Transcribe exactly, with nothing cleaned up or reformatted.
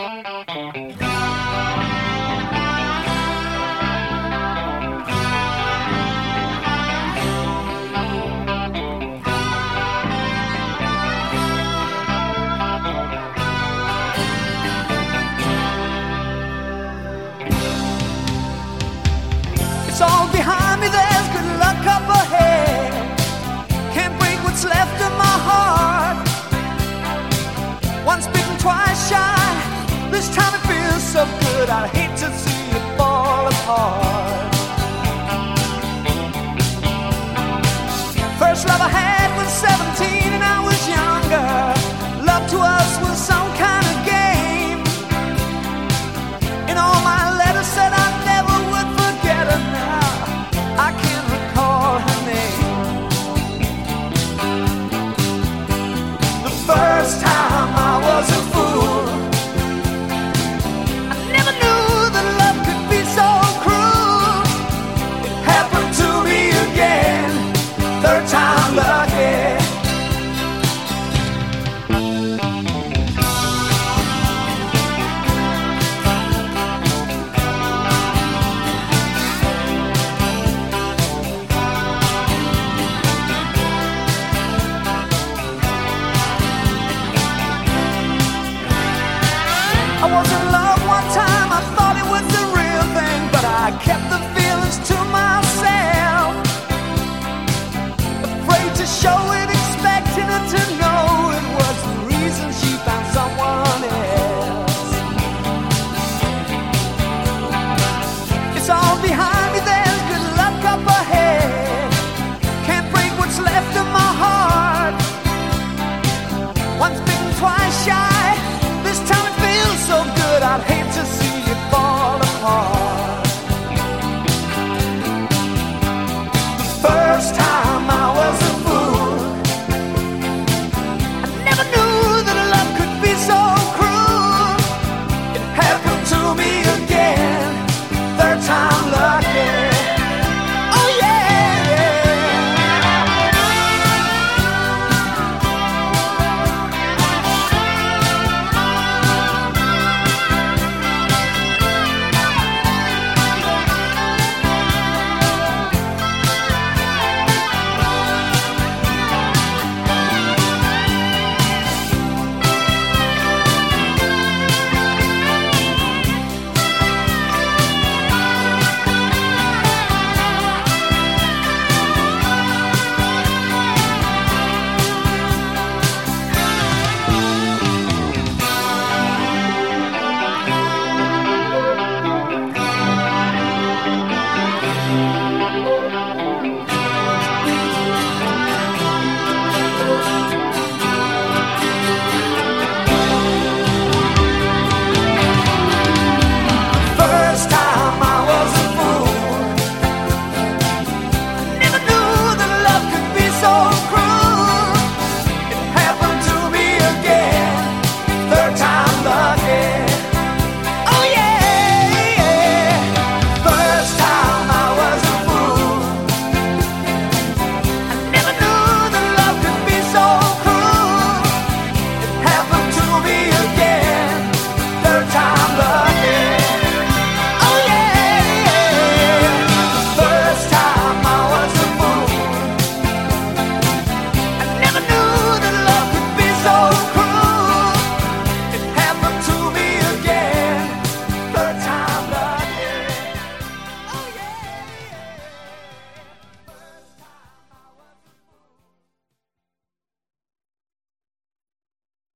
It's all behind me, there's good luck up ahead. Can't break what's left of my heart. Once bitten, twice shy. This time it feels so good, I'd hate to see it fall apart. First love I had was seventeen and I was younger. Love to us was some kind of game. In all my letters said I never would forget her. Now I can't recall her name. The first time I was a fool, I never knew that love could be so cruel. It happened to me again, third time lucky. I wasn't